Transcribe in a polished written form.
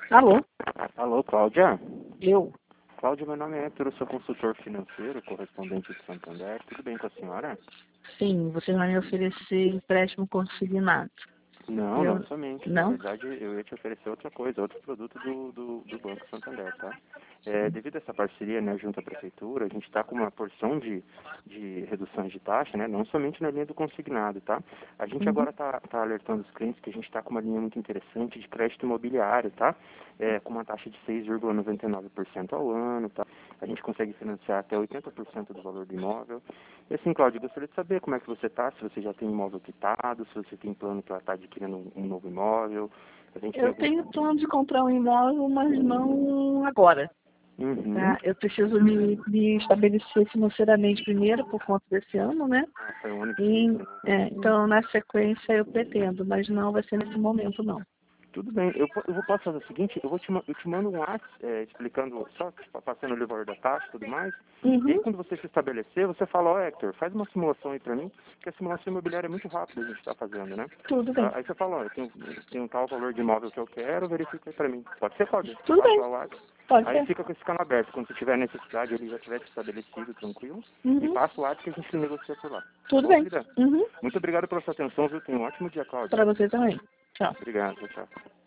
Alô? Alô, Cláudia? Eu? Cláudia, meu nome é Héctor, eu sou consultor financeiro, correspondente de Santander. Tudo bem com a senhora? Sim, você vai me oferecer empréstimo consignado. Não, não somente. Na Não? verdade, eu ia te oferecer outra coisa, outro produto do Banco Santander, tá? Devido a essa parceria, né, junto à prefeitura, a gente está com uma porção de reduções de taxa, né, não somente na linha do consignado, tá? A gente Uhum. agora está alertando os clientes que a gente está com uma linha muito interessante de crédito imobiliário, tá? Com uma taxa de 6,99% ao ano, tá? A gente consegue financiar até 80% do valor do imóvel. E assim, Cláudio, gostaria de saber como é que você está, se você já tem imóvel quitado, se você tem plano para estar adquirindo um novo imóvel. A gente tem Eu algum... tenho plano de comprar um imóvel, mas não agora. Uhum. Tá? Eu preciso me estabelecer financeiramente primeiro, por conta desse ano, né? Ah, foi um ano E, difícil, né? então, na sequência, eu pretendo, mas não vai ser nesse momento, não. Tudo bem, posso fazer o seguinte, eu te mando um WhatsApp explicando, só tipo, passando o valor da taxa e tudo mais, e aí Uhum. quando você se estabelecer, você fala, ó Hector, faz uma simulação aí pra mim, porque a simulação imobiliária é muito rápida a gente está fazendo, né? Tudo bem. Aí você fala, ó, eu tenho um tal valor de imóvel que eu quero, verifica aí pra mim. Pode ser, Cláudio? Tudo Passa bem. lá o WhatsApp. Pode Aí ser. fica com esse canal aberto, quando você tiver necessidade, ele já tiver se estabelecido, tranquilo, e Uhum. passa o WhatsApp que a gente negocia por lá. Tá Tudo bom, bem. querida? Uhum. Muito obrigado pela sua atenção, viu? Tenha um ótimo dia, Cláudia. Para você também. Tchau. Obrigado, tchau.